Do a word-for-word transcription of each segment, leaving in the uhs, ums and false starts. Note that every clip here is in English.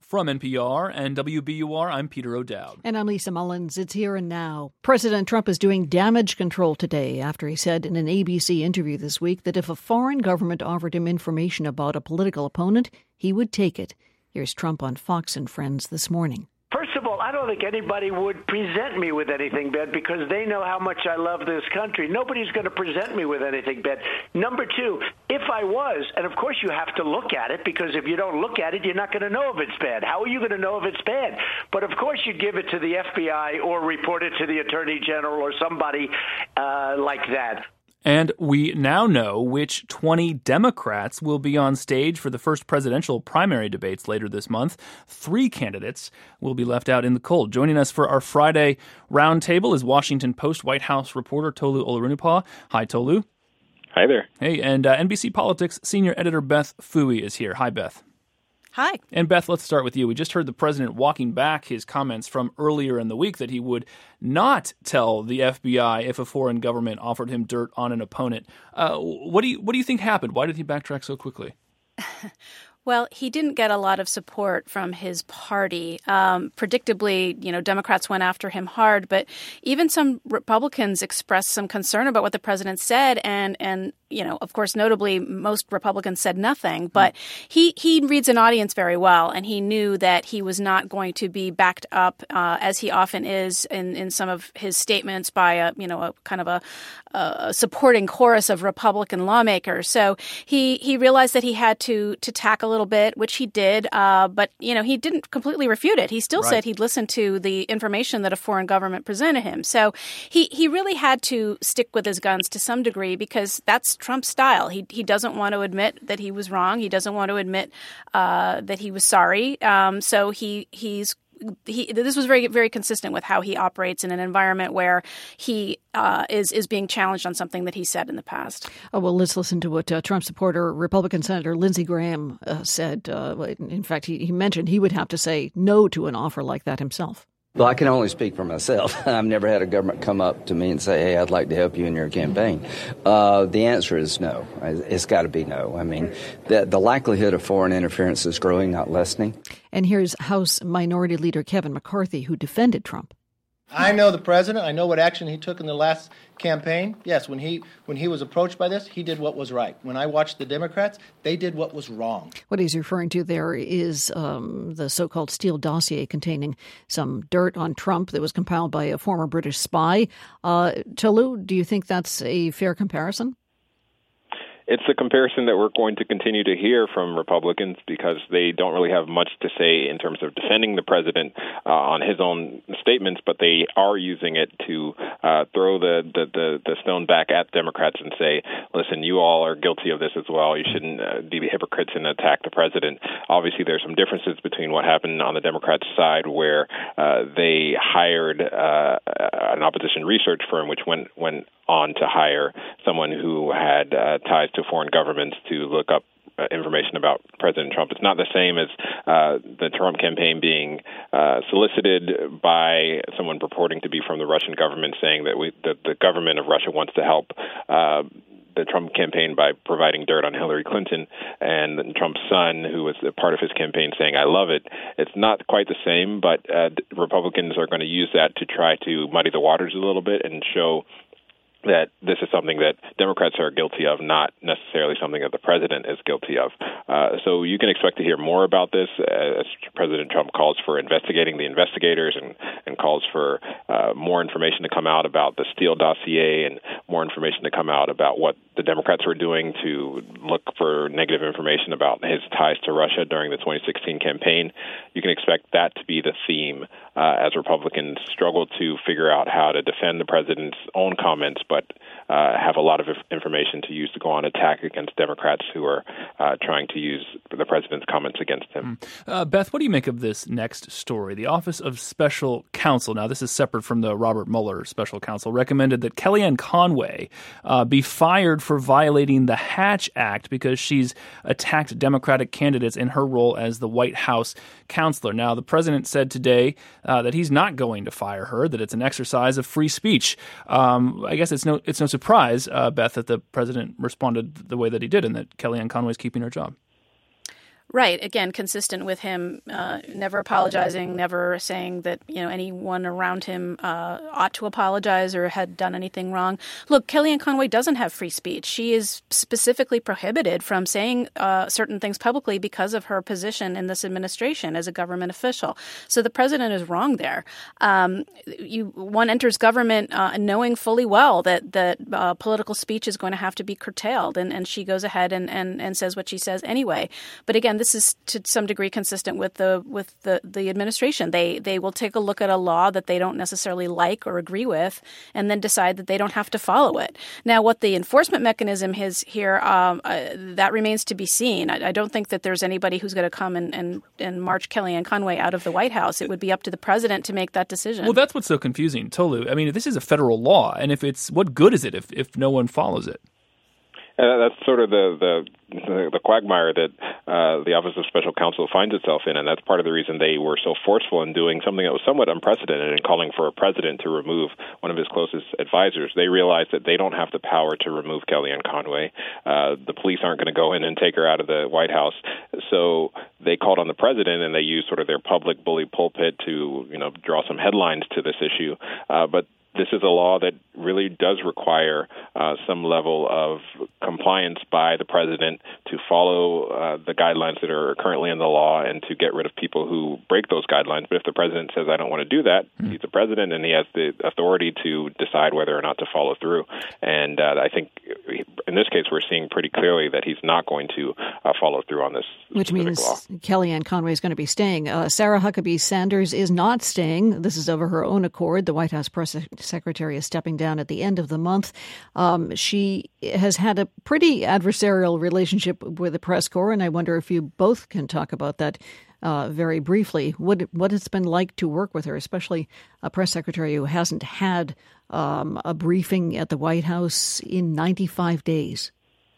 From N P R and W B U R, I'm Peter O'Dowd. And I'm Lisa Mullins. It's Here and Now. President Trump is doing damage control today after he said in an A B C interview this week that if a foreign government offered him information about a political opponent, he would take it. Here's Trump on Fox and Friends this morning. First of all, I don't think anybody would present me with anything bad because they know how much I love this country. Nobody's going to present me with anything bad. Number two, if I was, and of course you have to look at it because if you don't look at it, you're not going to know if it's bad. How are you going to know if it's bad? But of course you give it to the F B I or report it to the Attorney General or somebody uh, like that. And we now know which twenty Democrats will be on stage for the first presidential primary debates later this month. Three candidates will be left out in the cold. Joining us for our Friday roundtable is Washington Post White House reporter Tolu Olorunnipa. Hi, Tolu. Hi there. Hey, and uh, N B C Politics senior editor Beth Phouie is here. Hi, Beth. Hi. And Beth, let's start with you. We just heard the president walking back his comments from earlier in the week that he would not tell the F B I if a foreign government offered him dirt on an opponent. Uh, what do you what do you think happened? Why did he backtrack so quickly? Well, he didn't get a lot of support from his party. Um, predictably, you know, Democrats went after him hard, but even some Republicans expressed some concern about what the president said. And, and you know, of course, notably, most Republicans said nothing. But he, he reads an audience very well, and he knew that he was not going to be backed up, uh, as he often is in, in some of his statements, by a, you know, a kind of a, a supporting chorus of Republican lawmakers. So he, he realized that he had to, to tackle a little bit, which he did, uh, but, you know, he didn't completely refute it. He still right. said he'd listen to the information that a foreign government presented him. So he, he really had to stick with his guns to some degree because that's Trump's style. He he doesn't want to admit that he was wrong. He doesn't want to admit uh, that he was sorry. Um, so he he's He, this was very, very consistent with how he operates in an environment where he uh, is is being challenged on something that he said in the past. Oh, well, let's listen to what uh, Trump supporter, Republican Senator Lindsey Graham uh, said. Uh, in fact, he, he mentioned he would have to say no to an offer like that himself. Well, I can only speak for myself. I've never had a government come up to me and say, hey, I'd like to help you in your campaign. Uh, the answer is no. It's got to be no. I mean, the, the likelihood of foreign interference is growing, not lessening. And here's House Minority Leader Kevin McCarthy, who defended Trump. I know the president. I know what action he took in the last campaign. Yes, when he when he was approached by this, he did what was right. When I watched the Democrats, they did what was wrong. What he's referring to there is um, the so-called Steele dossier containing some dirt on Trump that was compiled by a former British spy. Uh, Tolu, do you think that's a fair comparison? It's a comparison that we're going to continue to hear from Republicans because they don't really have much to say in terms of defending the president uh, on his own statements, but they are using it to uh, throw the, the, the, the stone back at Democrats and say, listen, you all are guilty of this as well. You shouldn't uh, be hypocrites and attack the president. Obviously, there's some differences between what happened on the Democrats' side where uh, they hired uh, an opposition research firm which went, went on to hire someone who had uh, ties to foreign governments to look up uh, information about President Trump. It's not the same as uh, the Trump campaign being uh, solicited by someone purporting to be from the Russian government saying that we, that the government of Russia wants to help uh, the Trump campaign by providing dirt on Hillary Clinton, and Trump's son, who was a part of his campaign, saying, I love it. It's not quite the same, but uh, Republicans are going to use that to try to muddy the waters a little bit and show that this is something that Democrats are guilty of, not necessarily something that the president is guilty of. Uh, so you can expect to hear more about this as President Trump calls for investigating the investigators and, and calls for uh, more information to come out about the Steele dossier and more information to come out about what the Democrats were doing to look for negative information about his ties to Russia during the twenty sixteen campaign. You can expect that to be the theme uh, as Republicans struggle to figure out how to defend the president's own comments, but uh, have a lot of information to use to go on attack against Democrats who are uh, trying to use the president's comments against him. Uh, Beth, what do you make of this next story? The Office of Special Counsel, now this is separate from the Robert Mueller Special Counsel, recommended that Kellyanne Conway uh, be fired for violating the Hatch Act because she's attacked Democratic candidates in her role as the White House counselor. Now, the president said today uh, that he's not going to fire her, that it's an exercise of free speech. Um, I guess it's no it's no surprise, uh, Beth, that the president responded the way that he did and that Kellyanne Conway's keeping her job. Right. Again, consistent with him uh, never apologizing, never saying that, you know, anyone around him uh, ought to apologize or had done anything wrong. Look, Kellyanne Conway doesn't have free speech. She is specifically prohibited from saying uh, certain things publicly because of her position in this administration as a government official. So the president is wrong there. Um, you one enters government uh, knowing fully well that that uh, political speech is going to have to be curtailed, and, and she goes ahead and, and, and says what she says anyway. But again, this is to some degree consistent with the with the, the administration. They they will take a look at a law that they don't necessarily like or agree with, and then decide that they don't have to follow it. Now, what the enforcement mechanism is here, um, uh, that remains to be seen. I, I don't think that there's anybody who's going to come and, and, and march Kellyanne Conway out of the White House. It would be up to the president to make that decision. Well, that's what's so confusing, Tolu. I mean, this is a federal law, and if it's what good is it if, if no one follows it? Uh, that's sort of the the, the, the quagmire that uh, the Office of Special Counsel finds itself in, and that's part of the reason they were so forceful in doing something that was somewhat unprecedented in calling for a president to remove one of his closest advisors. They realized that they don't have the power to remove Kellyanne Conway. Uh, the police aren't going to go in and take her out of the White House. So they called on the president, and they used sort of their public bully pulpit to, you know, draw some headlines to this issue. Uh, but this is a law that really does require uh, some level of compliance by the president to follow uh, the guidelines that are currently in the law and to get rid of people who break those guidelines. But if the president says, I don't want to do that, mm-hmm. he's the president and he has the authority to decide whether or not to follow through. And uh, I think in this case, we're seeing pretty clearly that he's not going to uh, follow through on this Which means law. Kellyanne Conway is going to be staying. Uh, Sarah Huckabee Sanders is not staying. This is of her own accord. The White House press secretary is stepping down at the end of the month. Um, she has had a pretty adversarial relationship with the press corps, and I wonder if you both can talk about that uh, very briefly. What what it's been like to work with her, especially a press secretary who hasn't had um, a briefing at the White House in ninety-five days.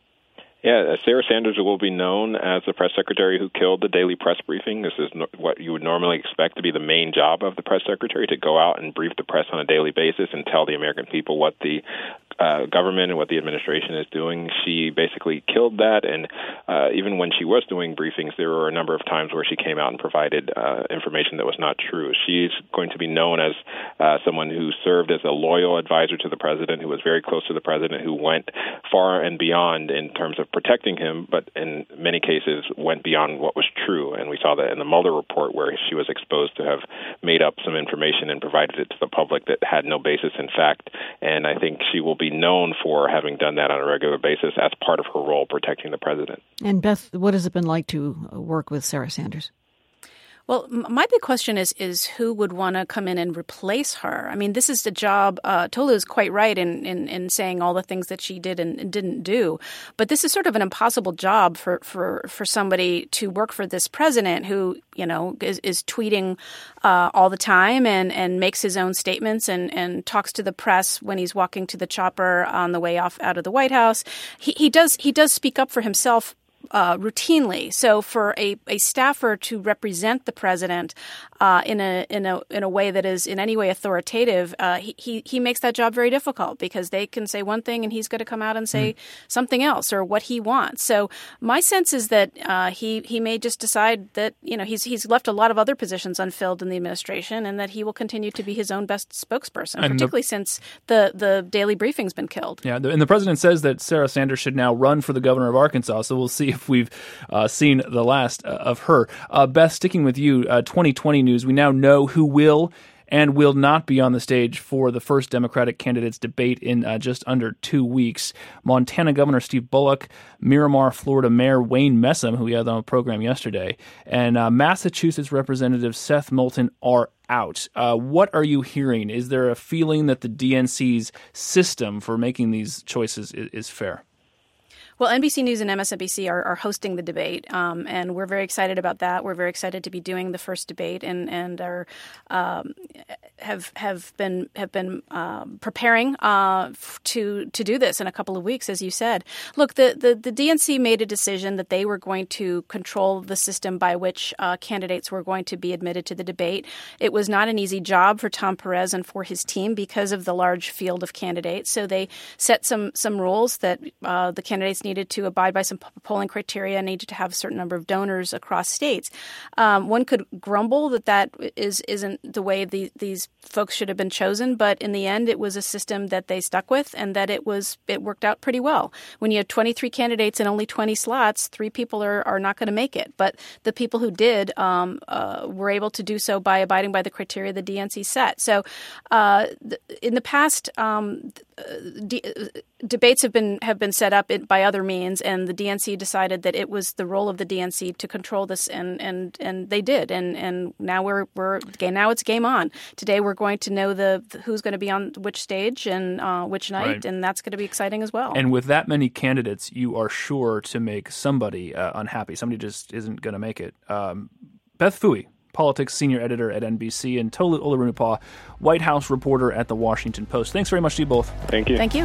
Yeah, Sarah Sanders will be known as the press secretary who killed the daily press briefing. This is no, what you would normally expect to be the main job of the press secretary, to go out and brief the press on a daily basis and tell the American people what the uh, government and what the administration is doing. She basically killed that, and uh, even when she was doing briefings, there were a number of times where she came out and provided uh, information that was not true. She's going to be known as uh, someone who served as a loyal advisor to the president, who was very close to the president, who went far and beyond in terms of protecting him, but in many cases went beyond what was true. And we saw that in the Mueller report, where she was exposed to have made up some information and provided it to the public that had no basis in fact. And I think she will be known for having done that on a regular basis as part of her role protecting the president. And Beth, what has it been like to work with Sarah Sanders? Well, my big question is is who would want to come in and replace her? I mean, this is the job. Uh, Tolu is quite right in, in, in saying all the things that she did and, and didn't do. But this is sort of an impossible job for, for, for somebody to work for this president who, you know, is, is tweeting uh, all the time and, and makes his own statements and, and talks to the press when he's walking to the chopper on the way off out of the White House. He, he does he does speak up for himself Uh, routinely. So for a, a staffer to represent the president uh, in a in a in a way that is in any way authoritative, uh, he, he he makes that job very difficult, because they can say one thing and he's going to come out and say mm. something else, or what he wants. So my sense is that uh, he he may just decide that, you know, he's he's left a lot of other positions unfilled in the administration, and that he will continue to be his own best spokesperson, and particularly the, since the the daily briefing's been killed. Yeah, and the president says that Sarah Sanders should now run for the governor of Arkansas. So we'll see if we've uh, seen the last uh, of her. Uh, Beth, sticking with you, uh, twenty twenty news, we now know who will and will not be on the stage for the first Democratic candidates debate in uh, just under two weeks. Montana Governor Steve Bullock, Miramar, Florida Mayor Wayne Messam, who we had on the program yesterday, and uh, Massachusetts Representative Seth Moulton are out. Uh, what are you hearing? Is there a feeling that the D N C's system for making these choices is, is fair? Well, N B C News and M S N B C are, are hosting the debate, um, and we're very excited about that. We're very excited to be doing the first debate, and and are um, have have been have been um, preparing uh, to to do this in a couple of weeks, as you said. Look, the, the, the D N C made a decision that they were going to control the system by which uh, candidates were going to be admitted to the debate. It was not an easy job for Tom Perez and for his team because of the large field of candidates. So they set some some rules that uh, the candidates need needed to abide by some polling criteria, needed to have a certain number of donors across states. Um, one could grumble that that is, isn't the way the, these folks should have been chosen, but in the end, it was a system that they stuck with and that it was it worked out pretty well. When you have twenty-three candidates and only twenty slots, three people are, are not going to make it. But the people who did um, uh, were able to do so by abiding by the criteria the D N C set. So uh, th- in the past, um, d- debates have been have been set up by other means, and the D N C decided that it was the role of the D N C to control this, and and, and they did. And and now we're we're now it's game on. Today we're going to know the, the who's going to be on which stage and uh, which night, right. And that's going to be exciting as well. And with that many candidates, you are sure to make somebody uh, unhappy. Somebody just isn't going to make it. Um, Beth Phouy, politics senior editor at N B C, and Tolu Olorunnipa, White House reporter at The Washington Post. Thanks very much to you both. Thank you. Thank you.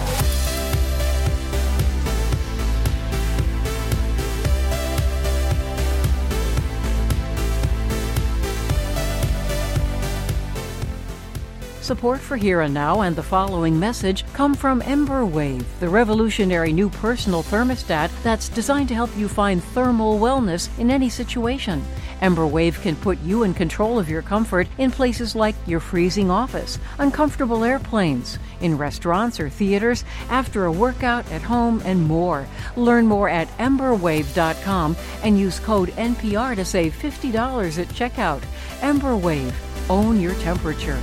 Support for Here and Now and the following message come from EmberWave, the revolutionary new personal thermostat that's designed to help you find thermal wellness in any situation. EmberWave can put you in control of your comfort in places like your freezing office, uncomfortable airplanes, in restaurants or theaters, after a workout, at home, and more. Learn more at ember wave dot com and use code N P R to save fifty dollars at checkout. EmberWave. Own your temperature.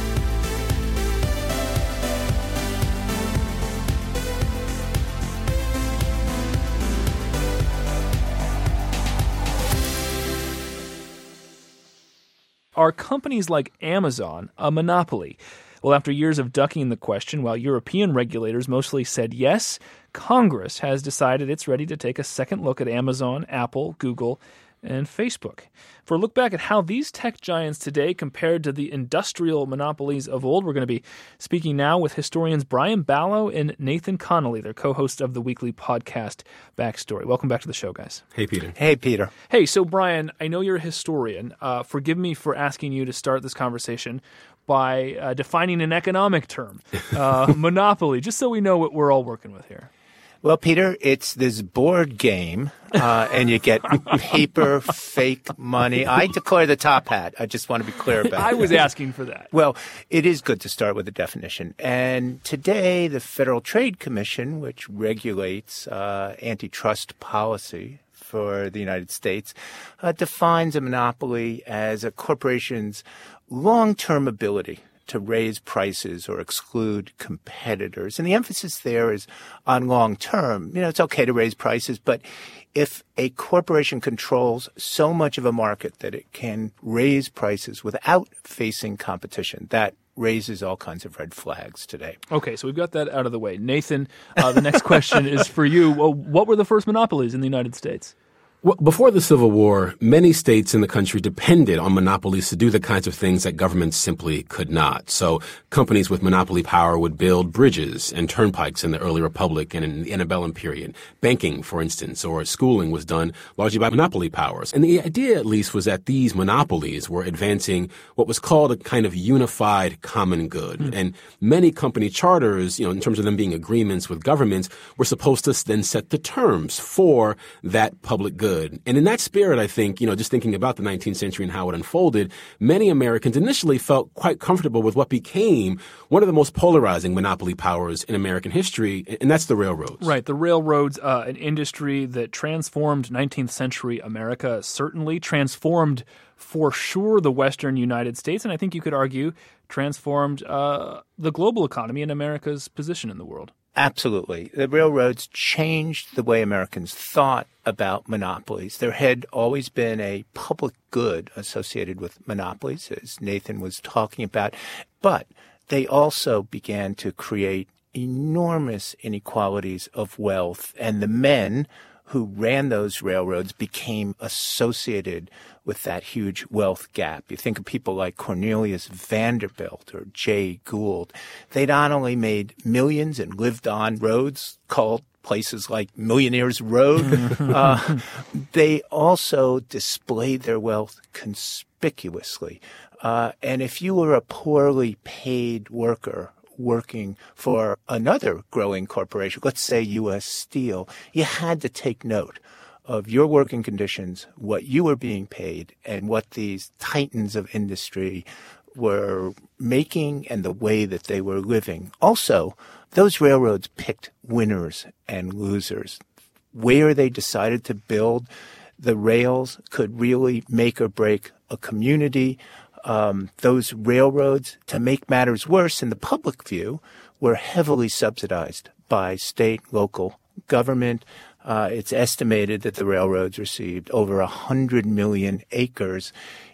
Are companies like Amazon a monopoly? Well, after years of ducking the question, while European regulators mostly said yes, Congress has decided it's ready to take a second look at Amazon, Apple, Google, and Facebook. For a look back at how these tech giants today compared to the industrial monopolies of old, we're going to be speaking now with historians Brian Balogh and Nathan Connolly. They're co-hosts of the weekly podcast Backstory. Welcome back to the show, guys. Hey, Peter. Hey, Peter. Hey, so Brian, I know you're a historian. Uh, forgive me for asking you to start this conversation by uh, defining an economic term, uh, monopoly, just so we know what we're all working with here. Well, Peter, it's this board game, uh, and you get paper, fake money. I declare the top hat. I just want to be clear about I that. was asking for that. Well, it is good to start with a definition. And today, the Federal Trade Commission, which regulates uh, antitrust policy for the United States, uh, defines a monopoly as a corporation's long-term ability to raise prices or exclude competitors. And the emphasis there is on long term. You know, it's okay to raise prices, but if a corporation controls so much of a market that it can raise prices without facing competition, that raises all kinds of red flags today. Okay, so we've got that out of the way. Nathan, uh, the next question is for you. Well, what were the first monopolies in the United States? Well, before the Civil War, many states in the country depended on monopolies to do the kinds of things that governments simply could not. So companies with monopoly power would build bridges and turnpikes in the early republic and in the antebellum period. Banking, for instance, or schooling was done largely by monopoly powers. And the idea, at least, was that these monopolies were advancing what was called a kind of unified common good. Mm. And many company charters, you know, in terms of them being agreements with governments, were supposed to then set the terms for that public good. And in that spirit, I think, you know, just thinking about the nineteenth century and how it unfolded, many Americans initially felt quite comfortable with what became one of the most polarizing monopoly powers in American history, and that's the railroads. Right. The railroads, uh, an industry that transformed nineteenth century America, certainly transformed for sure the Western United States, and I think you could argue transformed uh, the global economy and America's position in the world. Absolutely. The railroads changed the way Americans thought about monopolies. There had always been a public good associated with monopolies, as Nathan was talking about, but they also began to create enormous inequalities of wealth, and the men who ran those railroads became associated with that huge wealth gap. You think of people like Cornelius Vanderbilt or Jay Gould. They not only made millions and lived on roads called places like Millionaires Road, uh, they also displayed their wealth conspicuously. Uh, and if you were a poorly paid worker working for another growing corporation, let's say U S Steel, you had to take note of your working conditions, what you were being paid, and what these titans of industry were making and the way that they were living. Also, those railroads picked winners and losers. Where they decided to build the rails could really make or break a community. Um, those railroads, to make matters worse in the public view, were heavily subsidized by state, local government. Uh, it's estimated that the railroads received over one hundred million acres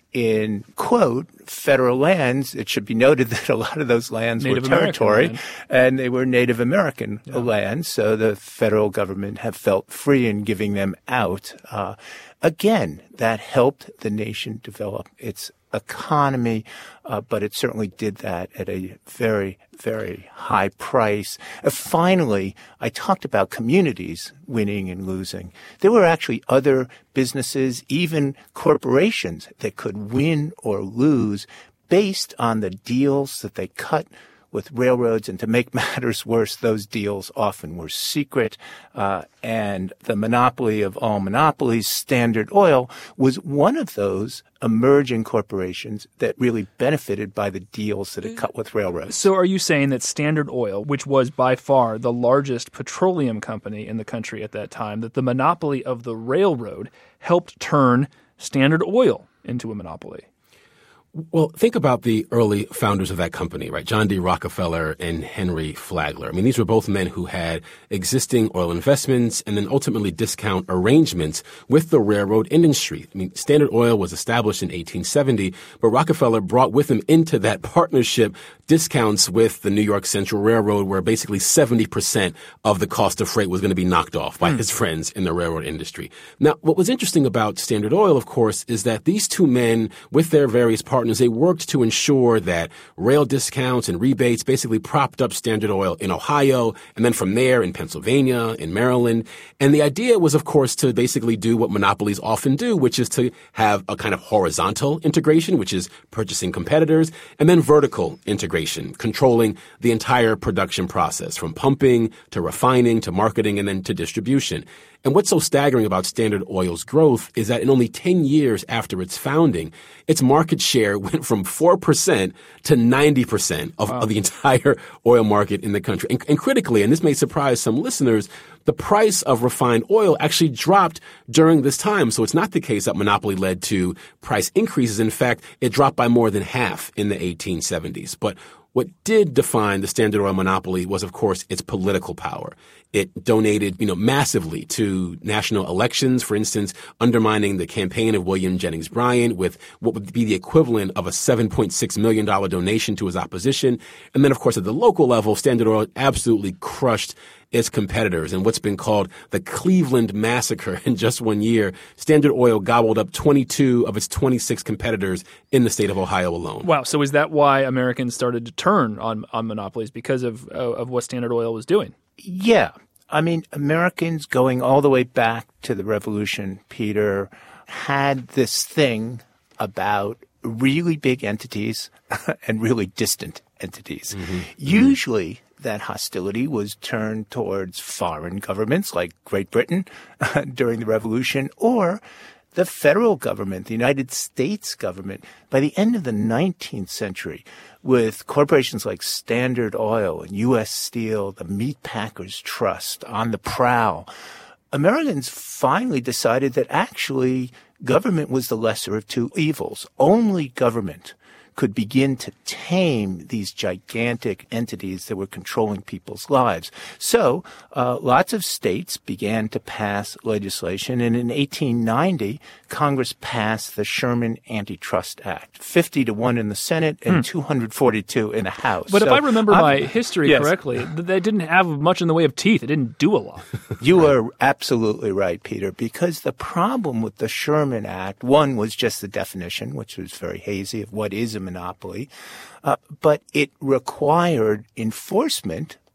in, quote, federal lands. It should be noted that a lot of those lands Native were territory, land. and they were Native American yeah. lands, so the federal government have felt free in giving them out. Uh, again, that helped the nation develop its economy, uh, but it certainly did that at a very, very high price. Uh, finally, I talked about communities winning and losing. There were actually other businesses, even corporations, that could win or lose based on the deals that they cut with railroads. And to make matters worse, those deals often were secret. Uh, and the monopoly of all monopolies, Standard Oil, was one of those emerging corporations that really benefited by the deals that it cut with railroads. So are you saying that Standard Oil, which was by far the largest petroleum company in the country at that time, that the monopoly of the railroad helped turn Standard Oil into a monopoly? Well, think about the early founders of that company, right? John D. Rockefeller and Henry Flagler. I mean, these were both men who had existing oil investments and then ultimately discount arrangements with the railroad industry. I mean, Standard Oil was established in eighteen seventy, but Rockefeller brought with him into that partnership discounts with the New York Central Railroad, where basically seventy percent of the cost of freight was going to be knocked off by mm. his friends in the railroad industry. Now, what was interesting about Standard Oil, of course, is that these two men, with their various partners, Partners, they worked to ensure that rail discounts and rebates basically propped up Standard Oil in Ohio, and then from there in Pennsylvania, in Maryland. And the idea was, of course, to basically do what monopolies often do, which is to have a kind of horizontal integration, which is purchasing competitors, and then vertical integration, controlling the entire production process, from pumping to refining to marketing and then to distribution. And what's so staggering about Standard Oil's growth is that in only ten years after its founding, its market share went from four percent to ninety percent of, wow. of the entire oil market in the country. And, and critically, and this may surprise some listeners, the price of refined oil actually dropped during this time. So it's not the case that monopoly led to price increases. In fact, it dropped by more than half in the eighteen seventies. But what did define the Standard Oil monopoly was, of course, its political power. It donated, you know, massively to national elections, for instance, undermining the campaign of William Jennings Bryan with what would be the equivalent of a seven point six million dollars donation to his opposition. And then, of course, at the local level, Standard Oil absolutely crushed its competitors. And what's been called the Cleveland Massacre in just one year, Standard Oil gobbled up twenty-two of its twenty-six competitors in the state of Ohio alone. Wow. So is that why Americans started to turn on, on monopolies, because of, uh, of what Standard Oil was doing? Yeah. I mean, Americans going all the way back to the Revolution, Peter, had this thing about really big entities and really distant entities. Mm-hmm. Usually mm-hmm. that hostility was turned towards foreign governments like Great Britain during the Revolution, or the federal government, the United States government. By the end of the nineteenth century, with corporations like Standard Oil and U S Steel, the Meat Packers Trust on the prowl, Americans finally decided that actually government was the lesser of two evils. Only government could begin to tame these gigantic entities that were controlling people's lives. So uh, lots of states began to pass legislation, and in eighteen ninety, Congress passed the Sherman Antitrust Act, fifty to one in the Senate and hmm. two hundred forty-two in the House. But so, if I remember I'm, my history yes. correctly, they didn't have much in the way of teeth. It didn't do a lot. You are absolutely right, Peter, because the problem with the Sherman Act, one was just the definition, which was very hazy, of what is a monopoly, uh, but it required enforcement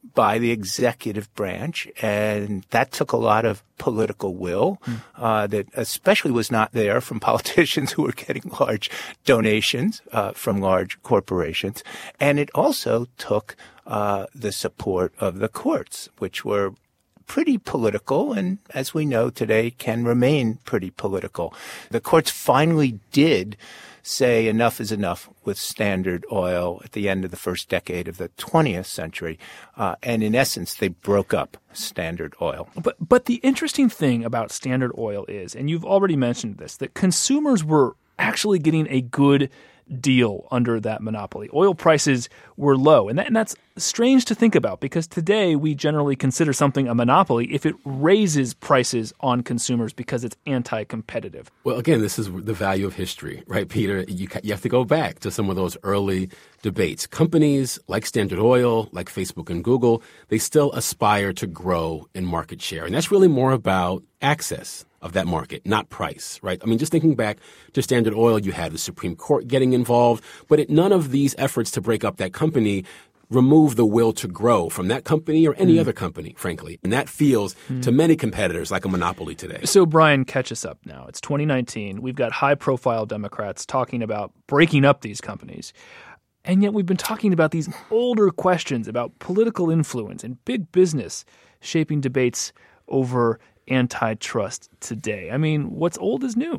by the executive branch, and that took a lot of political will mm. uh, that especially was not there from politicians who were getting large donations uh, from large corporations. And it also took uh, the support of the courts, which were pretty political and, as we know today, can remain pretty political. The courts finally did say enough is enough with Standard Oil at the end of the first decade of the twentieth century. Uh, and in essence, they broke up Standard Oil. But but the interesting thing about Standard Oil is, and you've already mentioned this, that consumers were actually getting a good deal under that monopoly. Oil prices were low, and, that, and that's strange to think about because today we generally consider something a monopoly if it raises prices on consumers because it's anti-competitive. Well, again, this is the value of history, right, Peter? You, you have to go back to some of those early debates. Companies like Standard Oil, like Facebook and Google, they still aspire to grow in market share, and that's really more about access of that market, not price, right? I mean, just thinking back to Standard Oil, you had the Supreme Court getting involved, but it, none of these efforts to break up that company remove the will to grow from that company or any mm. other company, frankly. And that feels mm. to many competitors like a monopoly today. So, Brian, catch us up now. It's twenty nineteen. We've got high-profile Democrats talking about breaking up these companies. And yet we've been talking about these older questions about political influence and big business shaping debates over antitrust today. I mean, what's old is new.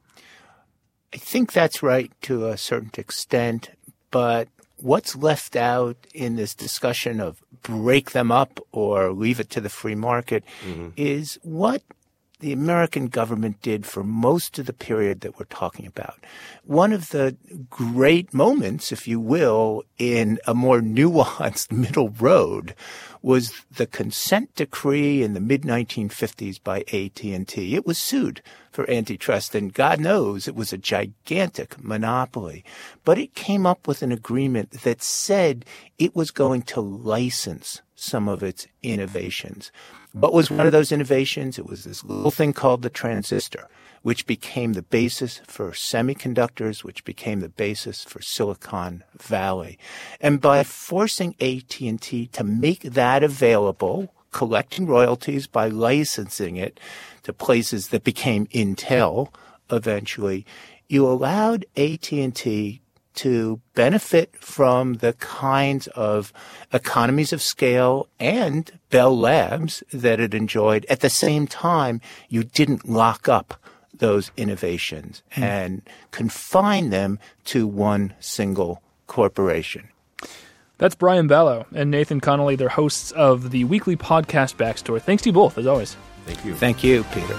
I think that's right to a certain extent, but what's left out in this discussion of break them up or leave it to the free market mm-hmm. is what the American government did for most of the period that we're talking about. One of the great moments, if you will, in a more nuanced middle road was the consent decree in the mid nineteen fifties by A T and T. It was sued for antitrust, and God knows it was a gigantic monopoly. But it came up with an agreement that said it was going to license some of its innovations. What was one of those innovations? It was this little thing called the transistor, which became the basis for semiconductors, which became the basis for Silicon Valley. And by forcing A T and T to make that available, collecting royalties by licensing it to places that became Intel eventually, you allowed A T and T to benefit from the kinds of economies of scale and Bell Labs that it enjoyed. At the same time, you didn't lock up those innovations mm. and confine them to one single corporation. That's Brian Balogh and Nathan Connolly. They're hosts of the weekly podcast Backstory. Thanks to you both, as always. Thank you. Thank you, Peter.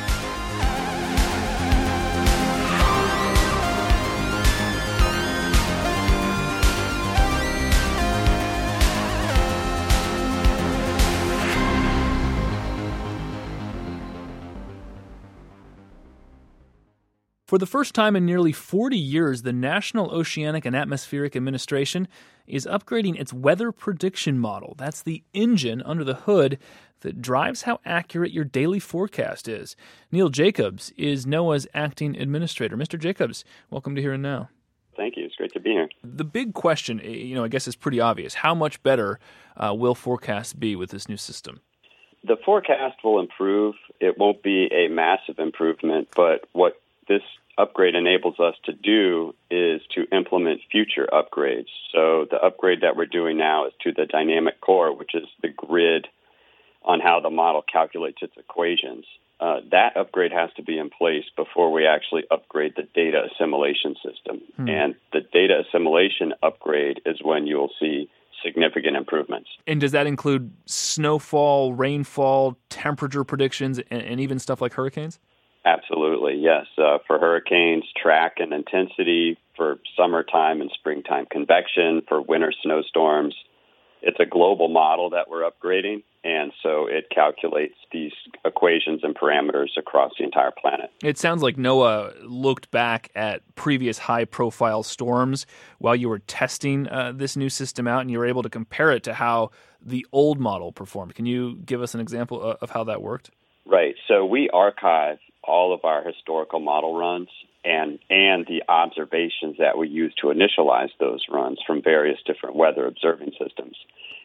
For the first time in nearly forty years, the National Oceanic and Atmospheric Administration is upgrading its weather prediction model. That's the engine under the hood that drives how accurate your daily forecast is. Neil Jacobs is NOAA's acting administrator. Mister Jacobs, welcome to Here and Now. Thank you. It's great to be here. The big question, you know, I guess is pretty obvious. How much better uh, will forecasts be with this new system? The forecast will improve. It won't be a massive improvement, but what this upgrade enables us to do is to implement future upgrades. So the upgrade that we're doing now is to the dynamic core, which is the grid on how the model calculates its equations. Uh, that upgrade has to be in place before we actually upgrade the data assimilation system. Hmm. And the data assimilation upgrade is when you'll see significant improvements. And does that include snowfall, rainfall, temperature predictions, and, and even stuff like hurricanes? Absolutely, yes. Uh, for hurricanes, track and intensity, for summertime and springtime convection, for winter snowstorms. It's a global model that we're upgrading, and so it calculates these equations and parameters across the entire planet. It sounds like NOAA looked back at previous high-profile storms while you were testing uh, this new system out, and you were able to compare it to how the old model performed. Can you give us an example of how that worked? Right. So we archive all of our historical model runs and and the observations that we use to initialize those runs from various different weather observing systems.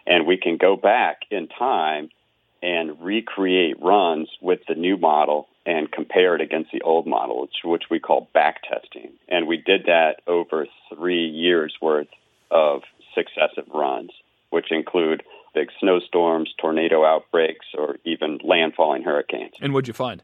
And we can go back in time and recreate runs with the new model and compare it against the old model, which, which we call back testing. And we did that over three years' worth of successive runs, which include big snowstorms, tornado outbreaks, or even landfalling hurricanes. And what'd you find?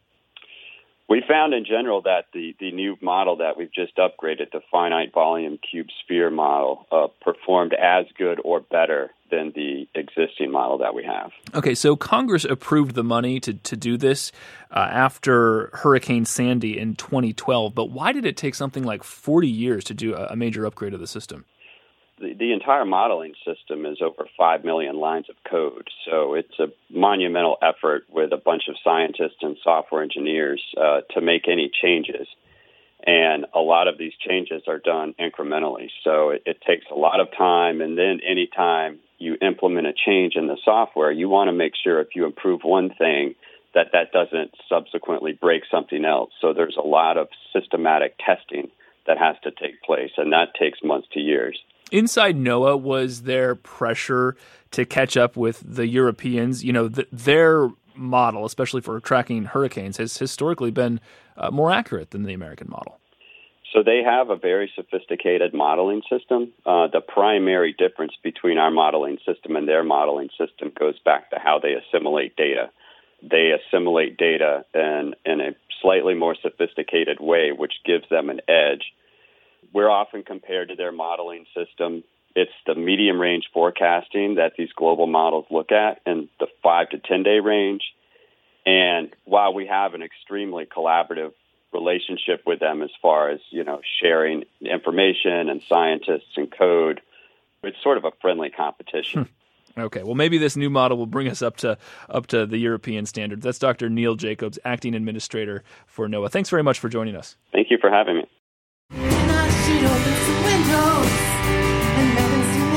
We found in general that the, the new model that we've just upgraded, the finite volume cube sphere model, uh, performed as good or better than the existing model that we have. Okay, so Congress approved the money to, to do this uh, after Hurricane Sandy in twenty twelve, but why did it take something like forty years to do a, a major upgrade of the system? The, the entire modeling system is over five million lines of code, so it's a monumental effort with a bunch of scientists and software engineers uh, to make any changes. And a lot of these changes are done incrementally, so it, it takes a lot of time. And then any time you implement a change in the software, you want to make sure if you improve one thing that that doesn't subsequently break something else. So there's a lot of systematic testing that has to take place, and that takes months to years. Inside NOAA, was there pressure to catch up with the Europeans? You know, th- their model, especially for tracking hurricanes, has historically been uh, more accurate than the American model. So they have a very sophisticated modeling system. Uh, the primary difference between our modeling system and their modeling system goes back to how they assimilate data. They assimilate data in, in a slightly more sophisticated way, which gives them an edge. We're often compared to their modeling system. It's the medium-range forecasting that these global models look at in the five to ten-day range. And while we have an extremely collaborative relationship with them as far as, you know, sharing information and scientists and code, it's sort of a friendly competition. Hmm. Okay, well, maybe this new model will bring us up to up to the European standards. That's Doctor Neil Jacobs, Acting Administrator for NOAA. Thanks very much for joining us. Thank you for having me. Should open some windows and let them see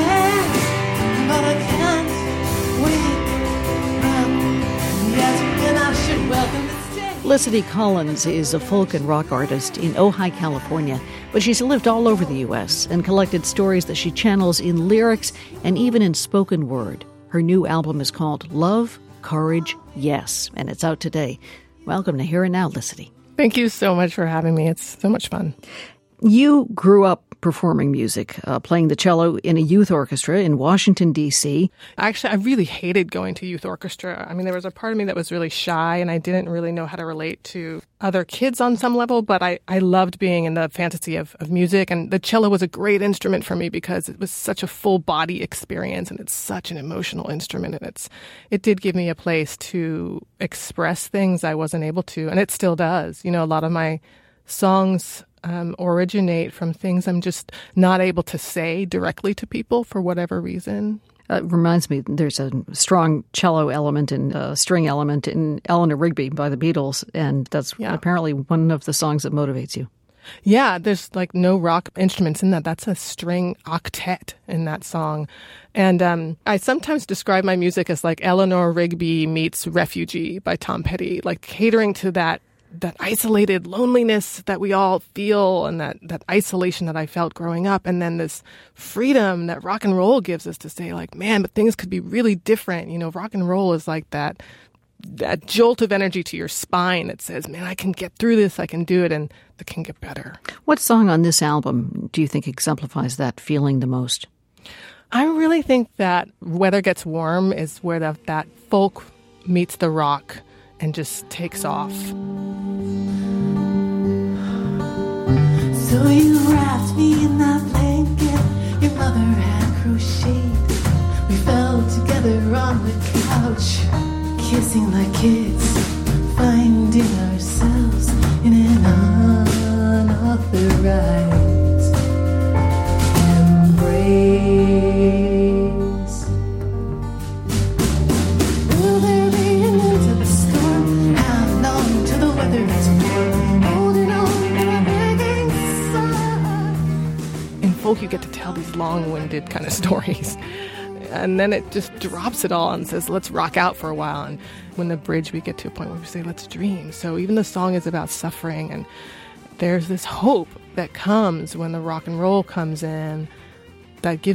it, but I can't wait around. Yes, and I should welcome the stay. Felicity Collins is a folk and rock artist in Ojai, California, but she's lived all over the U S and collected stories that she channels in lyrics and even in spoken word. Her new album is called Love, Courage, Yes, and it's out today. Welcome to Here and Now, Felicity. Thank you so much for having me. It's so much fun. You grew up performing music, uh, playing the cello in a youth orchestra in Washington, D C Actually, I really hated going to youth orchestra. I mean, there was a part of me that was really shy, and I didn't really know how to relate to other kids on some level, but I, I loved being in the fantasy of, of music, and the cello was a great instrument for me because it was such a full-body experience, and it's such an emotional instrument, and it's it did give me a place to express things I wasn't able to, and it still does. You know, a lot of my songs Um, originate from things I'm just not able to say directly to people for whatever reason. Uh, it reminds me, there's a strong cello element and uh, string element in Eleanor Rigby by the Beatles, and that's yeah. apparently one of the songs that motivates you. Yeah, there's like no rock instruments in that. That's a string octet in that song. And um, I sometimes describe my music as like Eleanor Rigby meets Refugee by Tom Petty, like catering to that that isolated loneliness that we all feel and that, that isolation that I felt growing up. And then this freedom that rock and roll gives us to say like, man, but things could be really different. You know, rock and roll is like that, that jolt of energy to your spine that says, man, I can get through this. I can do it. And it can get better. What song on this album do you think exemplifies that feeling the most? I really think that Weather Gets Warm is where the, that folk meets the rock and just takes off. So you wrapped me in that blanket your mother had crocheted. We fell together on the couch, kissing like kids, finding ourselves in an unauthorized embrace. Will there be an end to the storm? How long till the weather gets warm? Holding on to a begging sun. In folk, you get to tell these long-winded kind of stories. And then it just drops it all and says, let's rock out for a while. And when the bridge, we get to a point where we say, let's dream. So even the song is about suffering. And there's this hope that comes when the rock and roll comes in that gives you that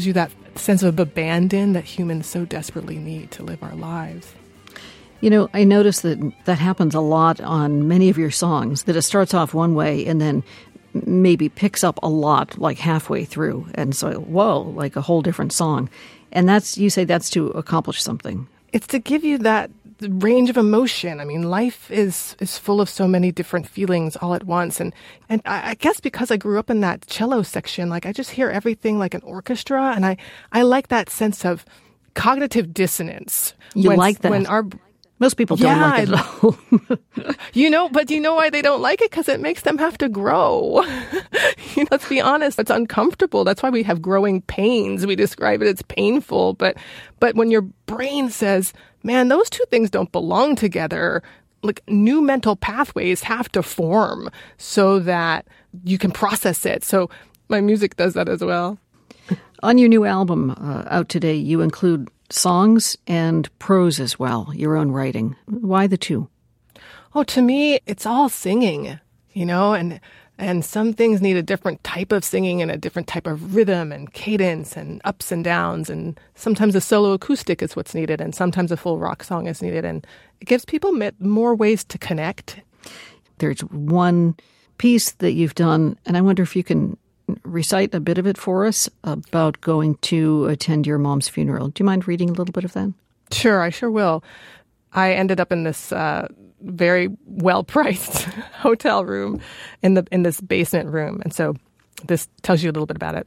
sense of abandon that humans so desperately need to live our lives. You know, I notice that that happens a lot on many of your songs, that it starts off one way and then maybe picks up a lot like halfway through. And so, whoa, like a whole different song. And that's, you say that's to accomplish something. It's to give you that range of emotion. I mean, life is is full of so many different feelings all at once. And, and I, I guess because I grew up in that cello section, like I just hear everything like an orchestra. And I, I like that sense of cognitive dissonance. You when, like that? When our Most people don't yeah, like it at all. You know, but you know why they don't like it? Because it makes them have to grow. You know, let's be honest, it's uncomfortable. That's why we have growing pains. We describe it as painful. But but when your brain says, man, those two things don't belong together, like new mental pathways have to form so that you can process it. So my music does that as well. On your new album uh, out today, you include songs and prose as well, your own writing. Why the two? Oh, to me, it's all singing, you know, and and some things need a different type of singing and a different type of rhythm and cadence and ups and downs. And sometimes a solo acoustic is what's needed, and sometimes a full rock song is needed. And it gives people more ways to connect. There's one piece that you've done, and I wonder if you can recite a bit of it for us about going to attend your mom's funeral. Do you mind reading a little bit of that? Sure, I sure will. I ended up in this uh, very well-priced hotel room in the in this basement room, and so this tells you a little bit about it.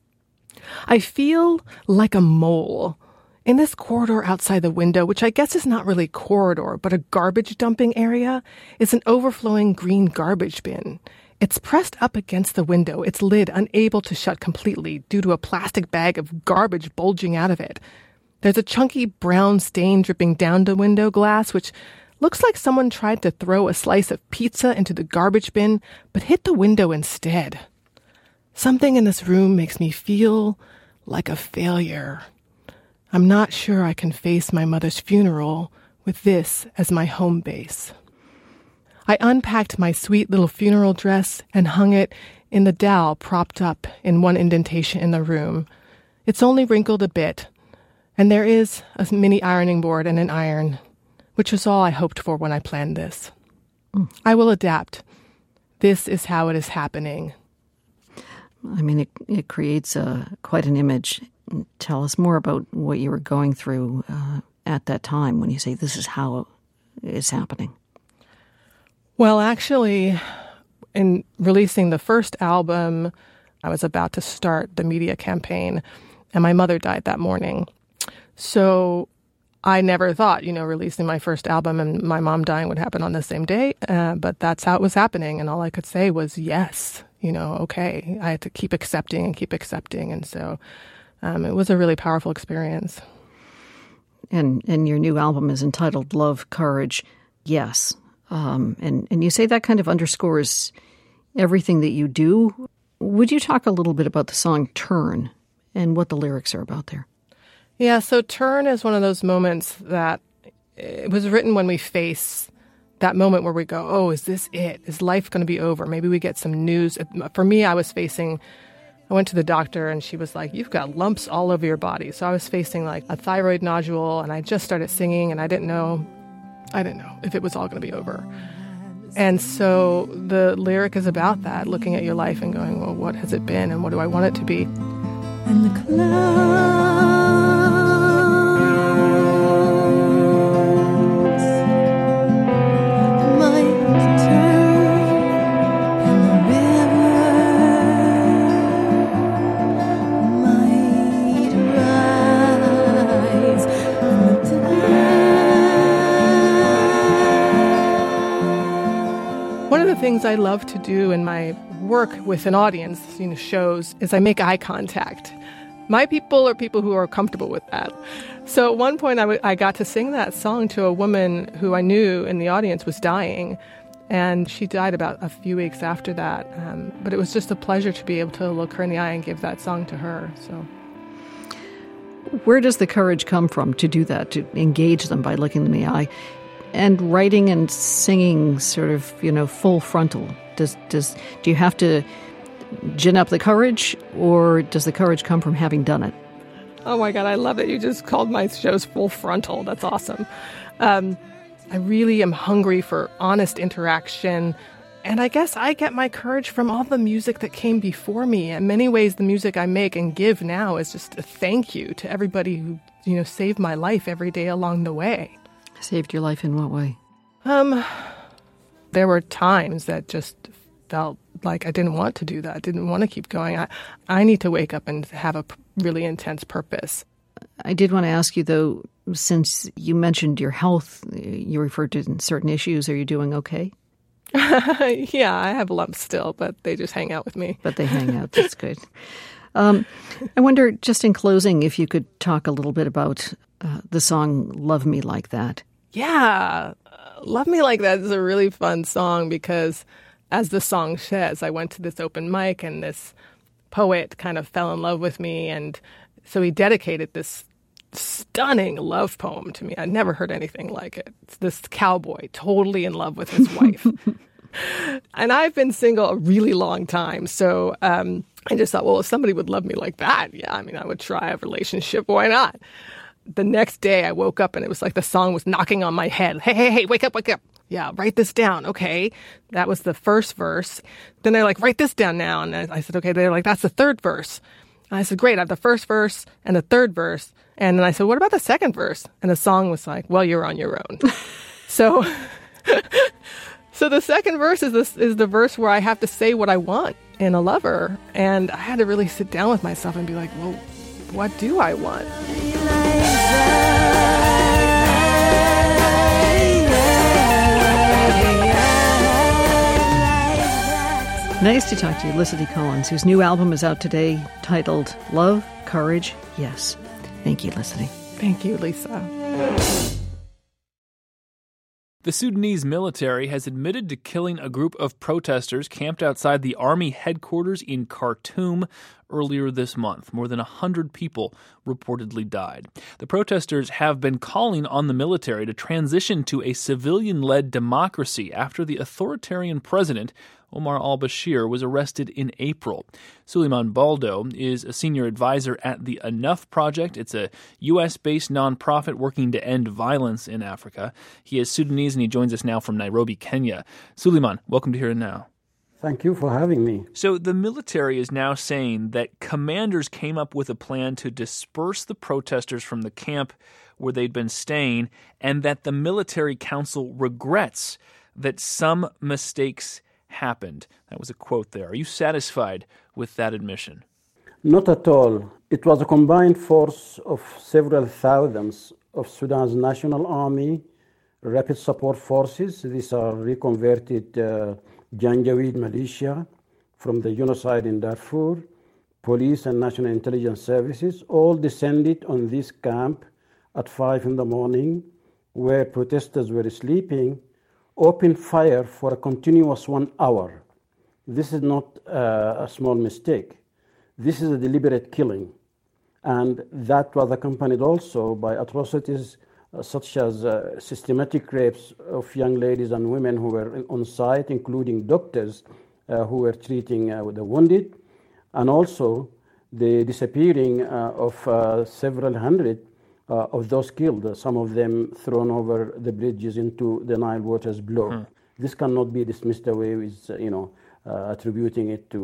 I feel like a mole in this corridor outside the window, which I guess is not really corridor, but a garbage dumping area, is an overflowing green garbage bin. It's pressed up against the window, its lid unable to shut completely due to a plastic bag of garbage bulging out of it. There's a chunky brown stain dripping down the window glass, which looks like someone tried to throw a slice of pizza into the garbage bin, but hit the window instead. Something in this room makes me feel like a failure. I'm not sure I can face my mother's funeral with this as my home base. I unpacked my sweet little funeral dress and hung it in the dowel propped up in one indentation in the room. It's only wrinkled a bit, and there is a mini ironing board and an iron, which is all I hoped for when I planned this. Mm. I will adapt. This is how it is happening. I mean, it, it creates a, quite an image. Tell us more about what you were going through uh, at that time when you say this is how it's happening. Well, actually, in releasing the first album, I was about to start the media campaign, and my mother died that morning. So I never thought, you know, releasing my first album and my mom dying would happen on the same day, uh, but that's how it was happening, and all I could say was yes, you know, okay. I had to keep accepting and keep accepting, and so um, it was a really powerful experience. And, and your new album is entitled Love, Courage, Yes. Um, and, and you say that kind of underscores everything that you do. Would you talk a little bit about the song Turn and what the lyrics are about there? Yeah, so Turn is one of those moments that it was written when we face that moment where we go, oh, is this it? Is life going to be over? Maybe we get some news. For me, I was facing, I went to the doctor and she was like, you've got lumps all over your body. So I was facing like a thyroid nodule, and I just started singing, and I didn't know I didn't know if it was all going to be over. And so the lyric is about that, looking at your life and going, well, what has it been and what do I want it to be? And the clouds might turn, and the river might rise, and the One of the things I love to do in my work with an audience, you know, shows, is I make eye contact. My people are people who are comfortable with that. So at one point I, w- I got to sing that song to a woman who I knew in the audience was dying, and she died about a few weeks after that. Um, but it was just a pleasure to be able to look her in the eye and give that song to her. So, where does the courage come from to do that, to engage them by looking them in the eye? And writing and singing sort of, you know, full frontal. Does does do you have to gin up the courage, or does the courage come from having done it? Oh my God, I love that you just called my shows Full Frontal. That's awesome. Um, I really am hungry for honest interaction. And I guess I get my courage from all the music that came before me. In many ways, the music I make and give now is just a thank you to everybody who, you know, saved my life every day along the way. Saved your life in what way? Um, there were times that just felt like I didn't want to do that, didn't want to keep going. I, I need to wake up and have a really intense purpose. I did want to ask you, though, since you mentioned your health, you referred to certain issues. Are you doing okay? Yeah, I have lumps still, but they just hang out with me. But they hang out. That's good. Um, I wonder, just in closing, if you could talk a little bit about uh, the song Love Me Like That. Yeah, uh, Love Me Like That is a really fun song because, as the song says, I went to this open mic and this poet kind of fell in love with me. And so he dedicated this stunning love poem to me. I'd never heard anything like it. It's this cowboy totally in love with his wife. And I've been single a really long time. So um, I just thought, well, if somebody would love me like that, yeah, I mean, I would try a relationship. Why not? The next day I woke up and it was like the song was knocking on my head. Hey, hey, hey, wake up, wake up. Yeah, write this down. Okay. That was the first verse. Then they're like, write this down now. And I said, okay. They're like, that's the third verse. And I said, great, I have the first verse and the third verse. And then I said, what about the second verse? And the song was like, well, you're on your own. so so the second verse is this is the verse where I have to say what I want in a lover. And I had to really sit down with myself and be like, well, what do I want? Nice to talk to you, Felicity Collins, whose new album is out today titled Love, Courage, Yes. Thank you, Felicity. Thank you, Lisa. The Sudanese military has admitted to killing a group of protesters camped outside the army headquarters in Khartoum earlier this month. More than one hundred people reportedly died. The protesters have been calling on the military to transition to a civilian-led democracy after the authoritarian president, Omar al-Bashir, was arrested in April. Suleiman Baldo is a senior advisor at the Enough Project. It's a U S-based nonprofit working to end violence in Africa. He is Sudanese and he joins us now from Nairobi, Kenya. Suleiman, welcome to Here and Now. Thank you for having me. So the military is now saying that commanders came up with a plan to disperse the protesters from the camp where they'd been staying, and that the military council regrets that some mistakes happened. That was a quote there. Are you satisfied with that admission? Not at all. It was a combined force of several thousands of Sudan's National Army, Rapid Support Forces. These are reconverted uh, Janjaweed militia from the genocide in Darfur, police and national intelligence services, all descended on this camp at five in the morning, where protesters were sleeping, opened fire for a continuous one hour. This is not uh, a small mistake. This is a deliberate killing. And that was accompanied also by atrocities uh, such as uh, systematic rapes of young ladies and women who were on site, including doctors uh, who were treating uh, the wounded, and also the disappearing uh, of uh, several hundred Uh, of those killed, uh, some of them thrown over the bridges into the Nile waters below. Hmm. This cannot be dismissed away with, uh, you know, uh, attributing it to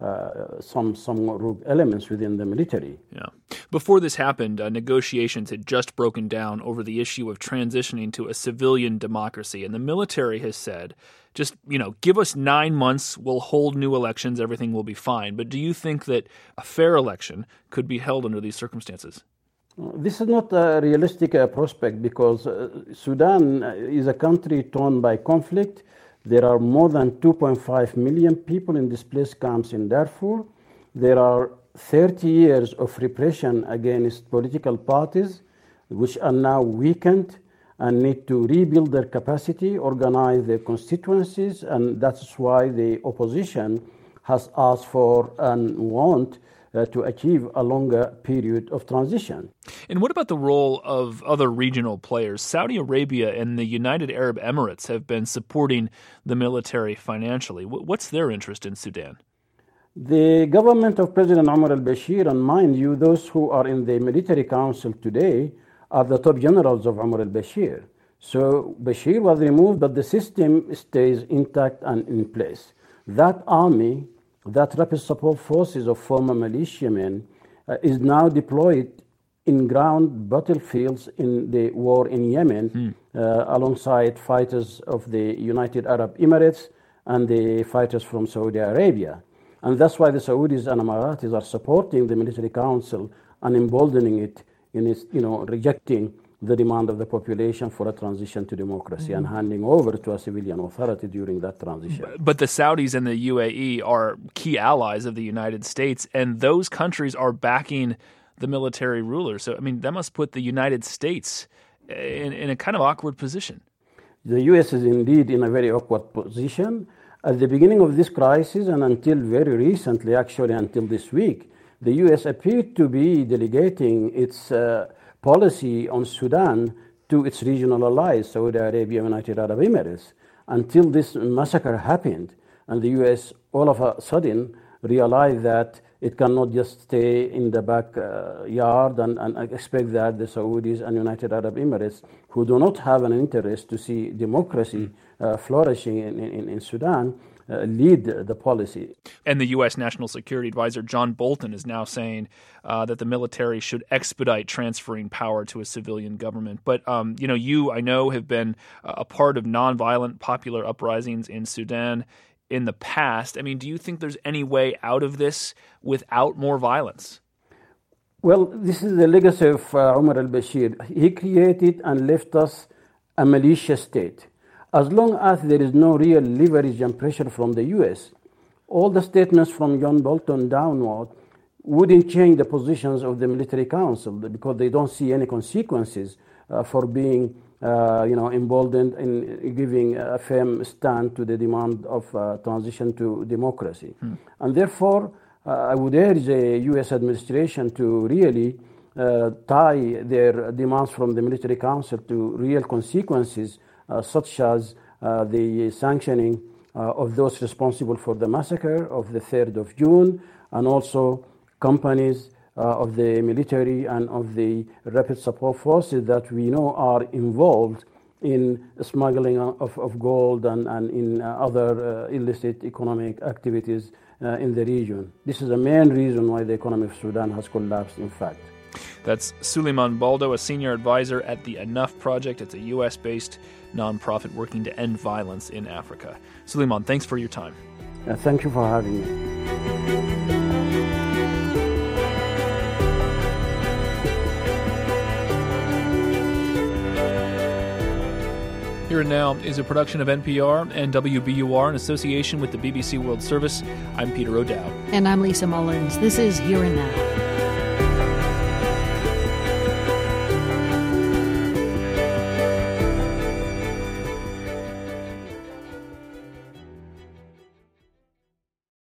uh, some some rogue elements within the military. Yeah. Before this happened, uh, negotiations had just broken down over the issue of transitioning to a civilian democracy, and the military has said, just, you know, give us nine months, we'll hold new elections, everything will be fine. But do you think that a fair election could be held under these circumstances? This is not a realistic uh, prospect because uh, Sudan is a country torn by conflict. There are more than two point five million people in displaced camps in Darfur. There are thirty years of repression against political parties, which are now weakened and need to rebuild their capacity, organize their constituencies, and that's why the opposition has asked for and want Uh, to achieve a longer period of transition. And what about the role of other regional players? Saudi Arabia and the United Arab Emirates have been supporting the military financially. What's their interest in Sudan? The government of President Omar al-Bashir, and mind you, those who are in the military council today are the top generals of Omar al-Bashir. So Bashir was removed, but the system stays intact and in place. That army, that rapid support forces of former militiamen, uh, is now deployed in ground battlefields in the war in Yemen, mm. uh, alongside fighters of the United Arab Emirates and the fighters from Saudi Arabia. And that's why the Saudis and Emiratis are supporting the military council and emboldening it in its, you know, rejecting the demand of the population for a transition to democracy mm. and handing over to a civilian authority during that transition. But the Saudis and the U A E are key allies of the United States, and those countries are backing the military ruler. So, I mean, that must put the United States in, in a kind of awkward position. The U S is indeed in a very awkward position. At the beginning of this crisis, and until very recently, actually until this week, the U S appeared to be delegating its uh, policy on Sudan to its regional allies, Saudi Arabia, United Arab Emirates, until this massacre happened. And the U S all of a sudden realized that it cannot just stay in the backyard uh, and, and expect that the Saudis and United Arab Emirates, who do not have an interest to see democracy uh, flourishing in, in, in Sudan, uh, lead the policy. And the U S National Security Advisor John Bolton is now saying uh, that the military should expedite transferring power to a civilian government. But, um, you know, you, I know, have been a part of nonviolent popular uprisings in Sudan in the past. I mean, do you think there's any way out of this without more violence? Well, this is the legacy of uh, Omar al-Bashir. He created and left us a militia state. As long as there is no real leverage and pressure from the U S, all the statements from John Bolton downward wouldn't change the positions of the military council because they don't see any consequences uh, for being Uh, you know, emboldened in giving a firm stand to the demand of uh, transition to democracy. Hmm. And therefore, uh, I would urge the U S administration to really uh, tie their demands from the military council to real consequences, uh, such as uh, the sanctioning uh, of those responsible for the massacre of the third of June, and also companies Uh, of the military and of the rapid support forces that we know are involved in smuggling of, of gold and, and in uh, other uh, illicit economic activities uh, in the region. This is the main reason why the economy of Sudan has collapsed, in fact. That's Suleiman Baldo, a senior advisor at the Enough Project. It's a U S-based nonprofit working to end violence in Africa. Suleiman, thanks for your time. Uh, thank you for having me. Here and Now is a production of N P R and W B U R in association with the B B C World Service. I'm Peter O'Dowd. And I'm Lisa Mullins. This is Here and Now.